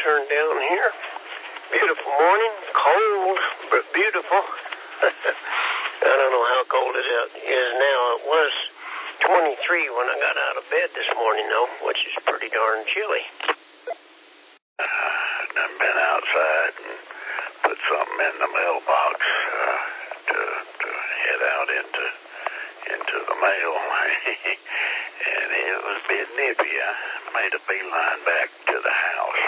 turned down here. Beautiful morning, cold, but beautiful. I don't know how cold it is now. It was 23 when I got out of bed this morning, though, which is pretty darn chilly. I've been outside and put something in the mailbox to head out into the mail. And it was a bit nippy. I made a beeline back to the house.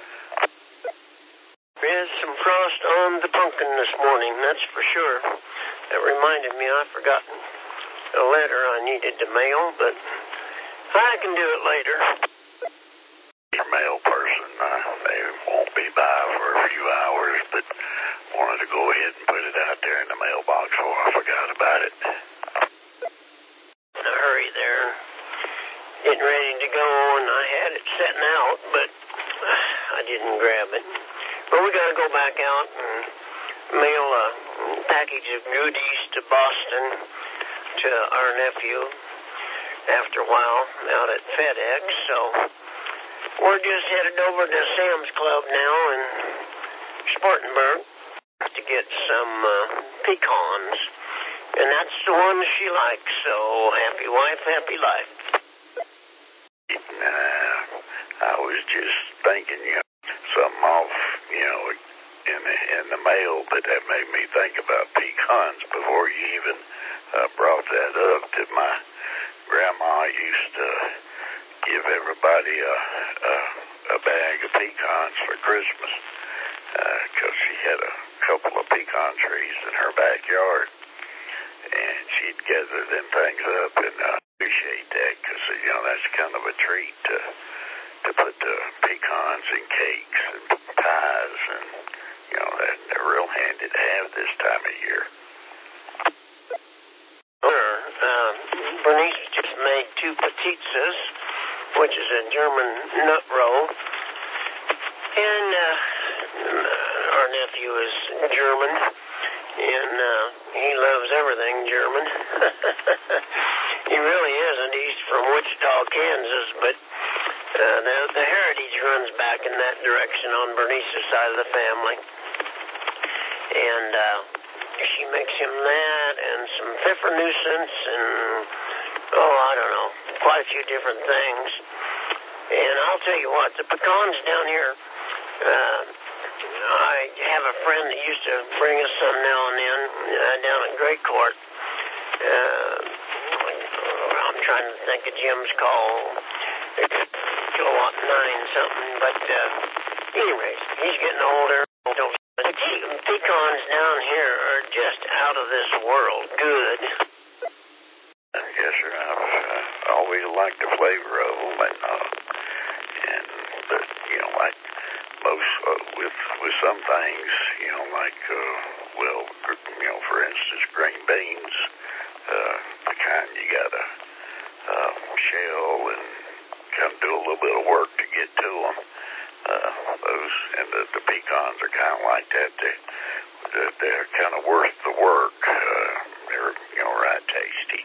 There's some frost on the pumpkin this morning, that's for sure. That reminded me I've forgotten a letter I needed to mail, but I can do it later. Your mail person, they won't be by for a few hours, but wanted to go ahead and put it out there in the mailbox before I forgot about it. In a hurry there, getting ready to go, and I had it setting out, but I didn't grab it. But we got to go back out and mail a package of goodies to Boston to our nephew after a while out at FedEx, so we're just headed over to Sam's Club now in Spartanburg to get some pecans, and that's the one she likes, so happy wife, happy life. I was just thinking, something off, in the mail, but that made me think about pecans before you even brought that up, that my grandma used to give everybody a bag of pecans for Christmas, because she had a couple of pecan trees in her backyard, and she'd gather them things up, and I appreciate that, because, that's kind of a treat to put the pecans in cakes and pies, and, they're real handy to have this time of year. Bernice just made 2 petizzas, which is a German nut roll, and our nephew is German, and he loves everything German. He really isn't. He's from Wichita, Kansas, but the heritage runs back in that direction on Bernice's side of the family. And she makes him that and some pfeffernussens and, I don't know, quite a few different things. And I'll tell you what, the pecans down here, I have a friend that used to bring us some now and then down at Great Court. I'm trying to think of Jim's call. Kilowatt 9 something, but anyways, he's getting older. The pecans down here are just out of this world good. Yes, sir. I've always liked the flavor of them, like most with some things, for instance, green beans, the kind you gotta shell and kind of do a little bit of work to get to them. Those and the pecans are kind of like that. They're kind of worth the work. They're right tasty.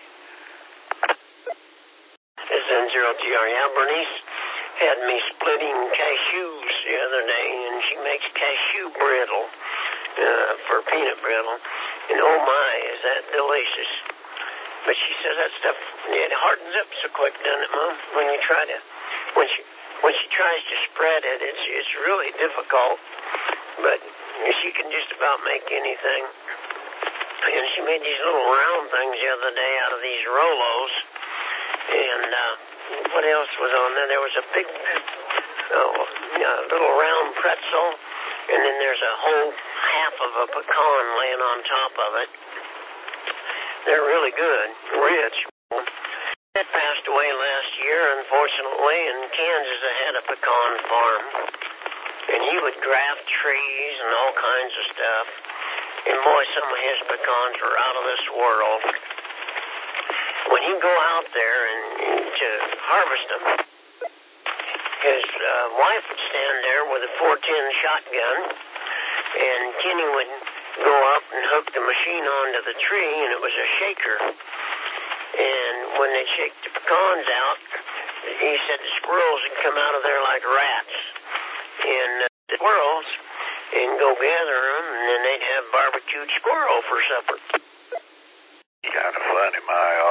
This is N0TR. Yeah, Bernice had me splitting cashews the other day, and she makes cashew brittle for peanut brittle. And oh my, is that delicious. But she says that stuff, it hardens up so quick, doesn't it, Mom? When she tries to spread it, it's really difficult. But she can just about make anything. And she made these little round things the other day out of these Rolos. And what else was on there? There was a big, little round pretzel, and then there's a whole half of a pecan laying on top of it. They're really good, rich. Dad passed away last year, unfortunately, and Kansas had a pecan farm. And he would graft trees and all kinds of stuff. And boy, some of his pecans were out of this world. When he'd go out there and to harvest them, his wife would stand there with a 410 shotgun, and Kenny would go up and hook the machine onto the tree, and it was a shaker. And when they'd shake the pecans out, he said the squirrels would come out of there like rats. and squirrels and go gather them, and then they'd have barbecued squirrel for supper. Kind of funny.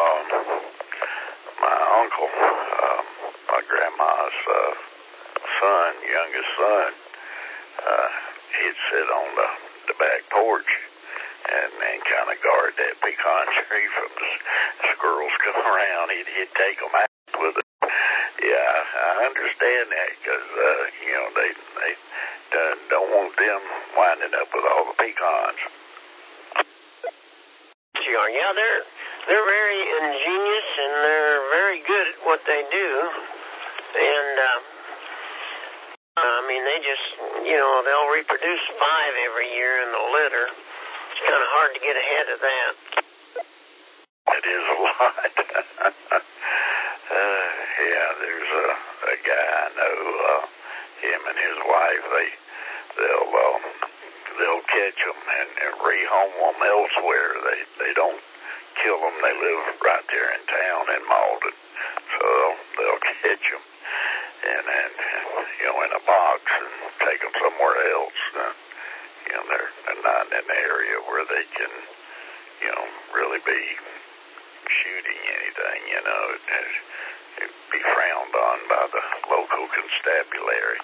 My uncle, my grandma's son, youngest son, he'd sit on the back porch and kind of guard that pecan tree from the squirrels come around. He'd take them out with it. Yeah, I understand that because, they don't want them winding up with all the pecans. Yeah, they're very ingenious and they're very good at what they do. And, they just, they'll reproduce 5 every year in the litter. It's kind of hard to get ahead of that. It is a lot. Yeah, there's a guy I know, him and his wife, they'll catch them and rehome them elsewhere. They don't kill them. They live right there in town in Malden. So they'll catch them and in a box and take them somewhere else. They're not in an area where they can, really be shooting anything, it'd be frowned on by the local constabulary.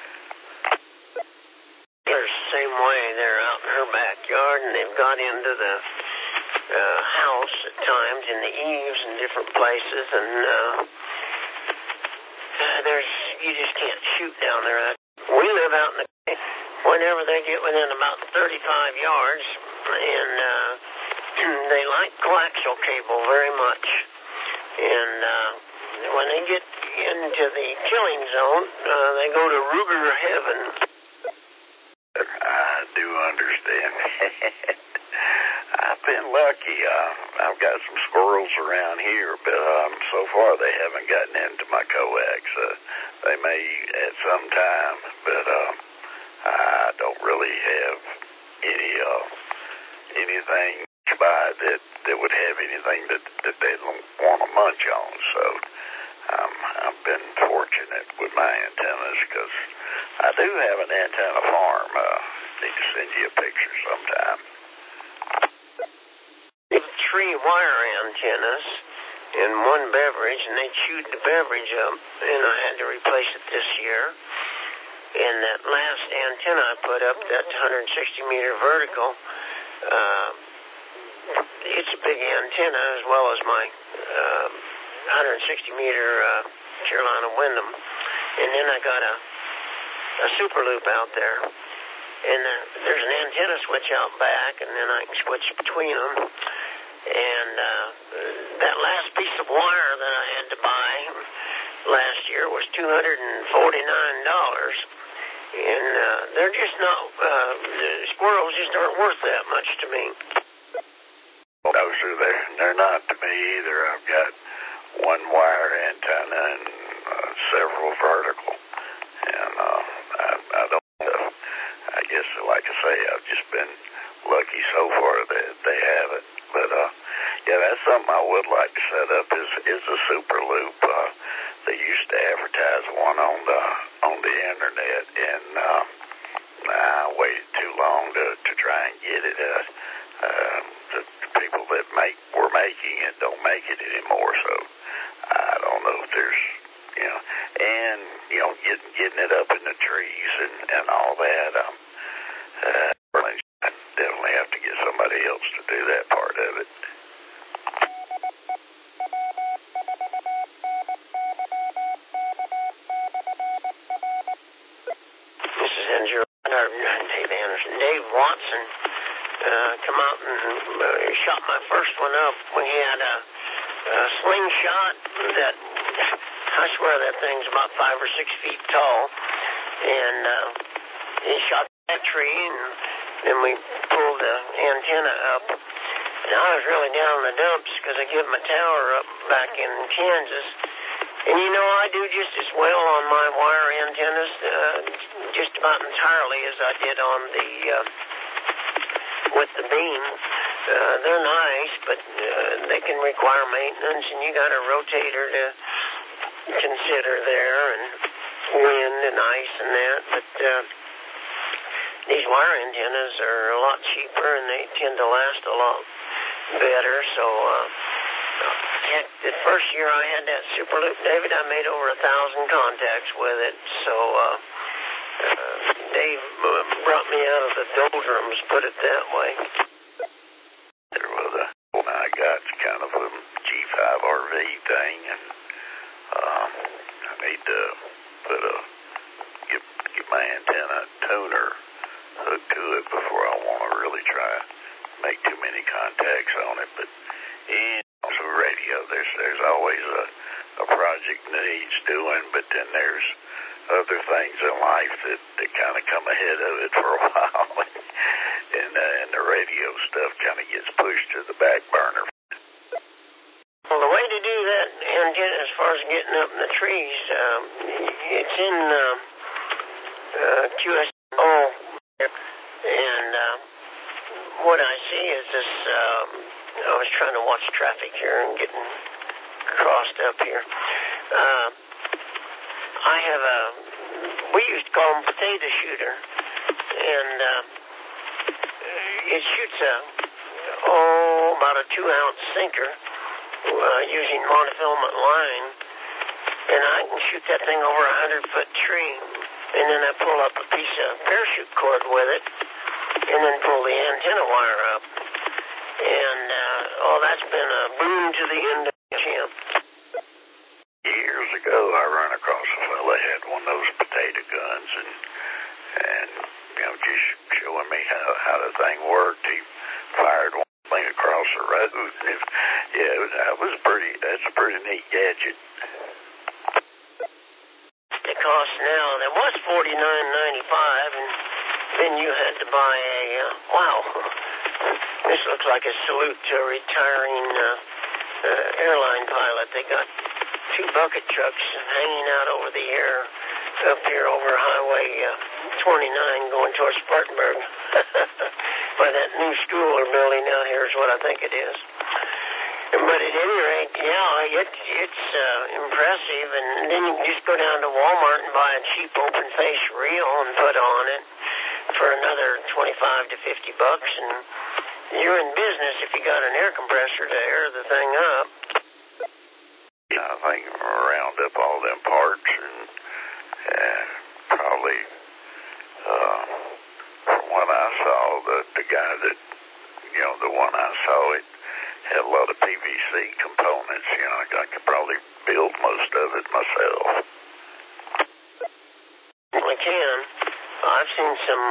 They're the same way. They're out in her backyard, and they've got into the house at times, in the eaves and different places, and you just can't shoot down there. We live out in the whenever they get within about 35 yards, and they like coaxial cable very much. And when they get into the killing zone, they go to Ruger heaven. I do understand. I've been lucky. I've got some squirrels around here, but so far they haven't gotten into my coax. They may at some time, but I don't really have anything by that would have anything that they don't want to munch on. So I've been fortunate with my antennas because I do have an antenna farm. Need to send you a picture sometime. 3 wire antennas and 1 beverage, and they chewed the beverage up, and I had to replace it this year. And that last antenna I put up, that 160-meter vertical, it's a big antenna as well as my 160-meter Carolina Wyndham. And then I got a super loop out there. And there's an antenna switch out back, and then I can switch between them. And that last piece of wire that I had to buy last year was $249. And they're just not, squirrels just aren't worth that much to me. No, sir, they're not to me either. I've got 1 wire antenna and several vertical. And I don't, I guess, like I say, I've just been lucky so far that they have it. But, yeah, that's something I would like to set up is a super loop. They used to advertise one on the internet, and I waited too long to try and get it. The people that were making it don't make it anymore, so I don't know if there's, and, getting it up in the trees and all that. I definitely have to get somebody else to do that part of it. This is Dave Anderson. Dave Watson come out and shot my first one up. We had a slingshot that, I swear that thing's about 5 or 6 feet tall, and he shot that tree, and then we pulled the antenna up. And I was really down in the dumps because I gave my tower up back in Kansas. And I do just as well on my wire antennas, just about entirely as I did on with the beam. They're nice, but they can require maintenance, and you got a rotator to consider there, and wind and ice and that, but these wire antennas are a lot cheaper and they tend to last a lot better. So heck, the first year I had that Superloop, David, I made over 1,000 contacts with it. So Dave brought me out of the doldrums, put it that way. There was a one I got, kind of a G5RV thing, and I need to get my antenna tuner hooked to it before I want to really try make too many contacts on it. But also radio, there's always a project that needs doing, but then there's other things in life that kind of come ahead of it for a while, and the radio stuff kind of gets pushed to the back burner. Well, the way to do that antenna, as far as getting up in the trees, it's in QSO, and what I see is this. I was trying to watch traffic here and getting crossed up here. I have we used to call them potato shooter, and it shoots about a 2-ounce sinker using monofilament line, and I can shoot that thing over a 100-foot tree, and then I pull up a piece of parachute cord with it, and then pull the antenna wire up, and that's been a boom to the end of the camp. Years ago, I ran across a fella that had one of those potato guns, and just showing me how the thing worked. He fired one thing across the road. That's a pretty neat gadget. It costs now, there was $49.95, and then you had to buy this looks like a salute to a retiring airline pilot. They got 2 bucket trucks hanging out over the air up here over Highway 29 going towards Spartanburg by that new school they're building out here is what I think it is. But at any rate, it's impressive, and then you can just go down to Walmart and buy a cheap open face reel and put on it for another $25 to $50, and you're in business if you got an air compressor to air the thing up. I think round up all them parts, and probably from what I saw, the guy that the one I saw, it had a lot of PVC components. I could probably build most of it myself. I can. I've seen some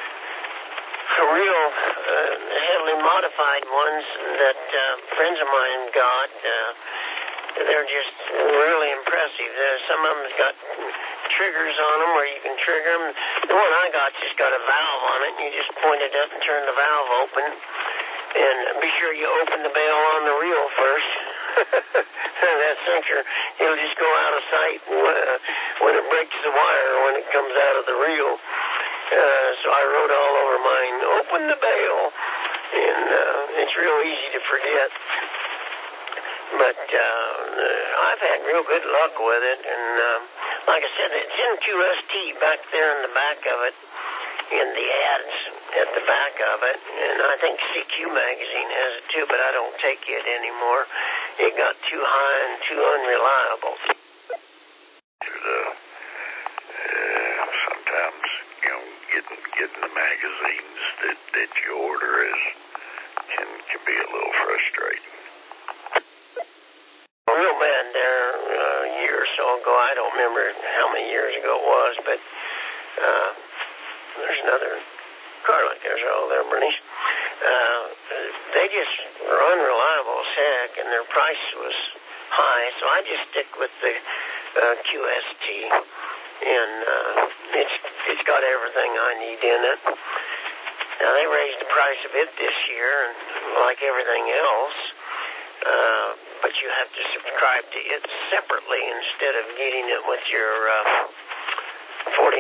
real heavily modified ones that friends of mine got. They're just really impressive. Some of them's got triggers on them where you can trigger them. The one I got just got a valve on it, and you just point it up and turn the valve open. And be sure you open the bail on the reel first. That sinker, it'll just go out of sight when it breaks the wire, when it comes out of the reel. So I wrote all over mine, open the bail, and it's real easy to forget. But I've had real good luck with it, and like I said, it's in QST back there in the back of it, in the ads at the back of it, and I think CQ magazine has it too, but I don't take it anymore. It got too high and too unreliable. Sometimes, getting the magazines that you order can be a little frustrating. Real bad there a year or so ago. I don't remember how many years ago it was, but there's another car like there's all there, Bernice. They just were unreliable as heck, and their price was high, so I just stick with the QST, and it's got everything I need in it. Now, they raised the price a bit this year, and like everything else, but you have to subscribe to it separately instead of getting it with your $49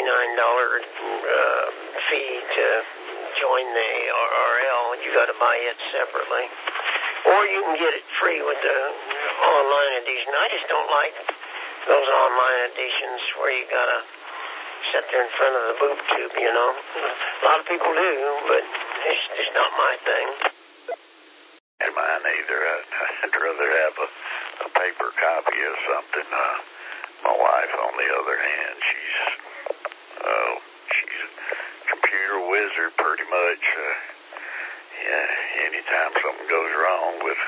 fee to join the ARRL. You got to buy it separately, or you can get it free with the online edition. I just don't like those online editions where you gotta sit there in front of the boob tube, you know. A lot of people do, but it's just not my thing. And mine either. I'd rather have a paper copy of something. My wife, on the other hand, she's a computer wizard, pretty much. Anytime something goes wrong with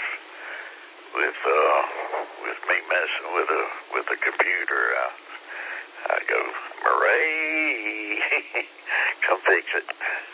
me messing with a computer, I go, Marie, come fix it.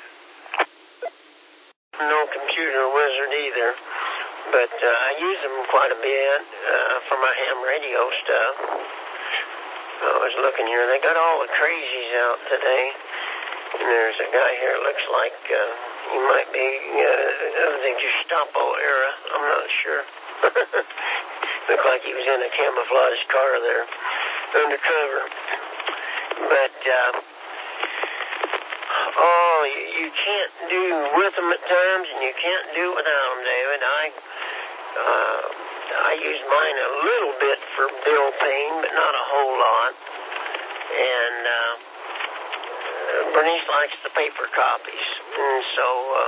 No computer wizard either, but I use them quite a bit for my ham radio stuff. I was looking here. They got all the crazies out today. And there's a guy here, looks like he might be of the Gestapo era. I'm not sure. Looked like he was in a camouflage car there, undercover. But, you can't do with them at times, and you can't do without them, David. I use mine a little bit for bill paying, but not a whole lot. And Bernice likes the paper copies, and so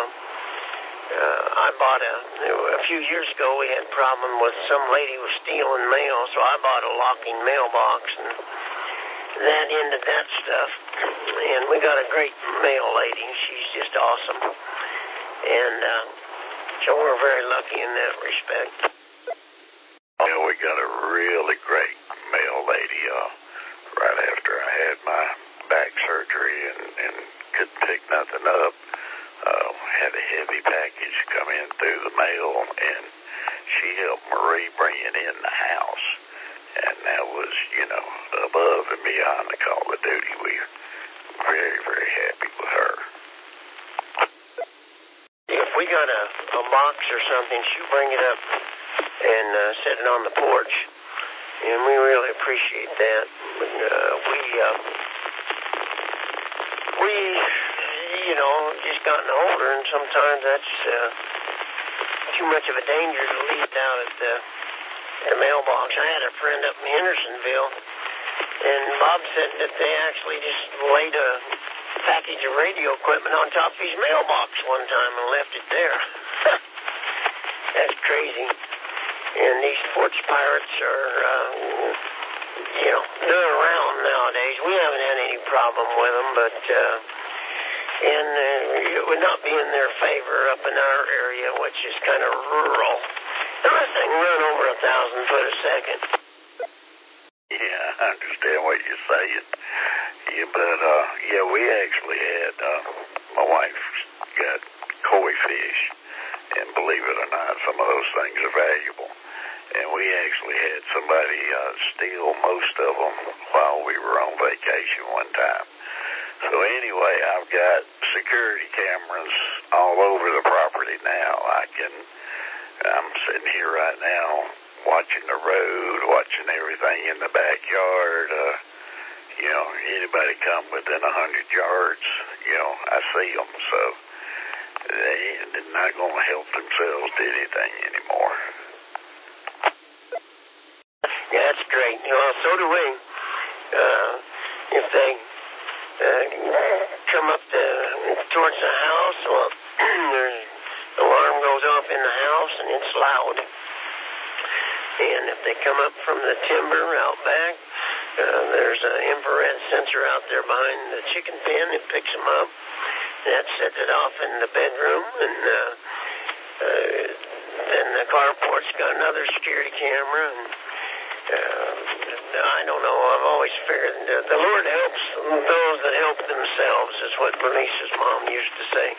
I bought a few years ago we had a problem with some lady was stealing mail, so I bought a locking mailbox, and that ended that stuff. And we got a great mail lady. She's just awesome. And so we're very lucky in that respect. Yeah, we got a really great mail lady right after I had my back surgery and couldn't pick nothing up. Had a heavy package come in through the mail, and she helped Marie bring it in the house. And that was, above and beyond the call of duty. We were very, very happy with her. If we got a box or something, she'd bring it up and set it on the porch. And we really appreciate that. We just gotten older, and sometimes that's too much of a danger to leave it out at the mailbox. I had a friend up in Hendersonville, and Bob said that they actually just laid a package of radio equipment on top of his mailbox one time and left it there. That's crazy. And these porch pirates are, they're around nowadays. We haven't had any problem with them, but it would not be in their favor up in our area, which is kind of rural. Everything run over 1,000 foot a second. Yeah, I understand what you're saying. Yeah, but we actually had my wife got koi fish, and believe it or not, some of those things are valuable. And we actually had somebody steal most of them while we were on vacation one time. So anyway, I've got security cameras all over the property now. I'm sitting here right now watching the road, watching everything in the backyard. Anybody come within 100 yards, I see them. So they're not going to help themselves to anything anymore. Yeah, that's great. So do we. If they come up towards the house, well, there's the alarm goes off in the house, and it's loud. And if they come up from the timber out back, there's an infrared sensor out there behind the chicken pen. It picks them up. That sets it off in the bedroom, and then the carport's got another security camera. And I don't know. I've always figured the Lord helps those that help themselves, is what Bernice's mom used to say.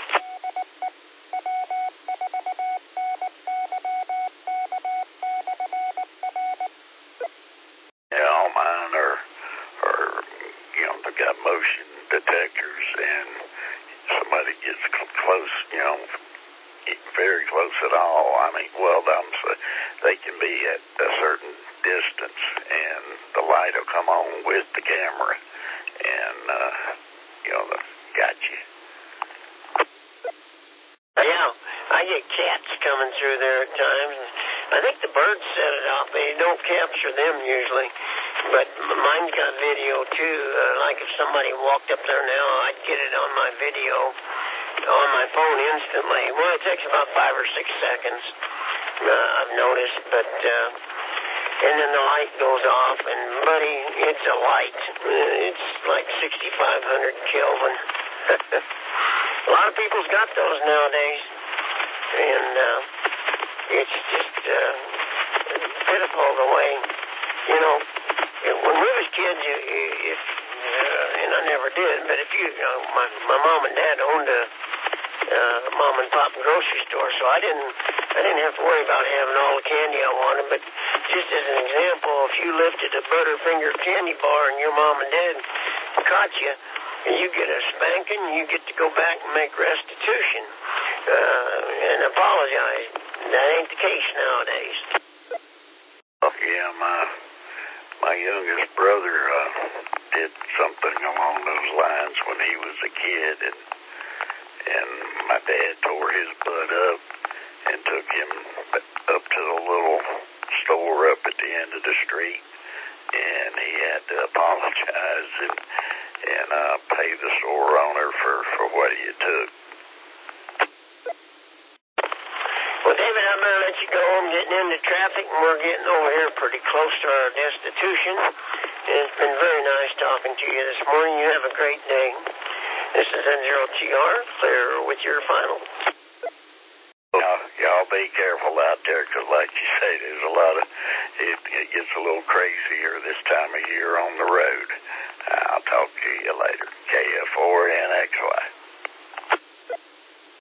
All mine are they've got motion detectors, and somebody gets close, very close at all. I mean, they can be at a certain distance, and the light will come on with the camera, and got you. Yeah, I get cats coming through there at times. I think the birds set it off. They don't capture them usually. But mine's got video too. Like if somebody walked up there now, I'd get it on my video on my phone instantly. Well, it takes about 5 or 6 seconds, I've noticed. But and then the light goes off, and buddy, it's a light. It's like 6,500 Kelvin. A lot of people's got those nowadays, and it's just pitiful the way, you know, when we was kids, and I never did, but if my mom and dad owned a mom and pop grocery store, so I didn't have to worry about having all the candy I wanted. But just as an example, if you lifted a Butterfinger candy bar and your mom and dad caught you, and you get a spanking, you get to go back and make restitution and apologize. That ain't the case nowadays. Yeah, my youngest brother did something along those lines when he was a kid, and my dad tore his butt up and took him up to the little store up at the end of the street, and he had to apologize and pay the store owner for what he had took. Well, David, I'm going to let you go. I'm getting into traffic, and we're getting over here pretty close to our destitution. It's been very nice talking to you this morning. You have a great day. This is N0TR, clear with your final. Y'all be careful out there, because like you say, there's a lot of, it gets a little crazier this time of year on the road. I'll talk to you later. KF4NXY.